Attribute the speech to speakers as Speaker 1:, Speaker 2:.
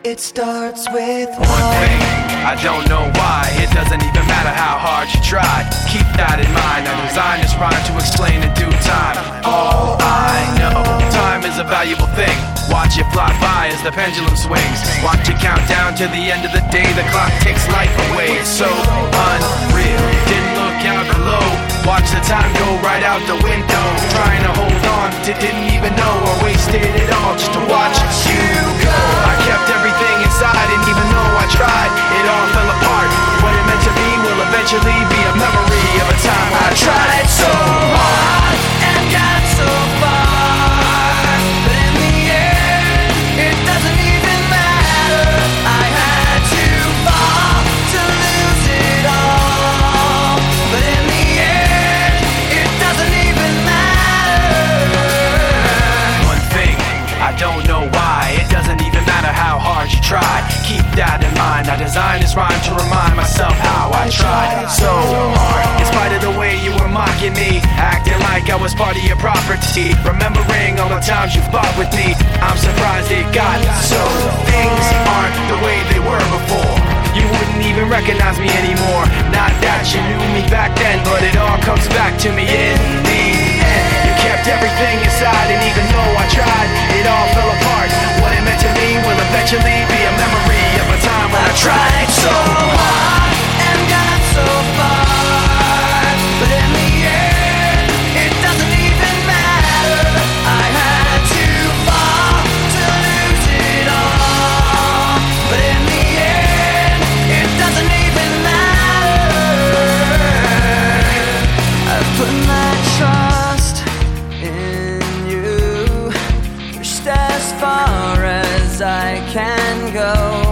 Speaker 1: It starts with
Speaker 2: one thing, I don't know why. It doesn't even matter how hard you try. Keep that in mind. I designed this rhyme to explain in due time. All I know, time is a valuable thing. Watch it fly by as the pendulum swings. Watch it count down to the end of the day. The clock takes life away. It's so unreal. Didn't look out below. Watch the time go right out the window. Trying to hold on to didn't even know I wasted it all just to watch you go. I kept everything inside, and even though I tried, it all fell apart. What it meant to be will eventually be a memory of a time when I tried so hard
Speaker 1: and got so far, but in the end, it doesn't even matter. I had to fall to lose it all, but in the end, it doesn't even matter.
Speaker 2: One thing, I don't know why. It doesn't even matter how hard you try. Keep that in mind. I designed this rhyme to remind myself how I tried so hard. In spite of the way you were mocking me, acting like I was part of your property, remembering all the times you fought with me, I'm surprised it got so. Things aren't the way they were before. You wouldn't even recognize me anymore. Not that you knew me back then, but it all comes back to me in the end. You kept everything inside, and even though I tried, it all fell apart. What it meant to me will eventually be a memory of a time when I tried so hard
Speaker 1: and got so far, but in the end, it doesn't even matter. I had to fall to lose it all, but in the end, it doesn't even matter. I put my trust in you, pushed as far as I can go.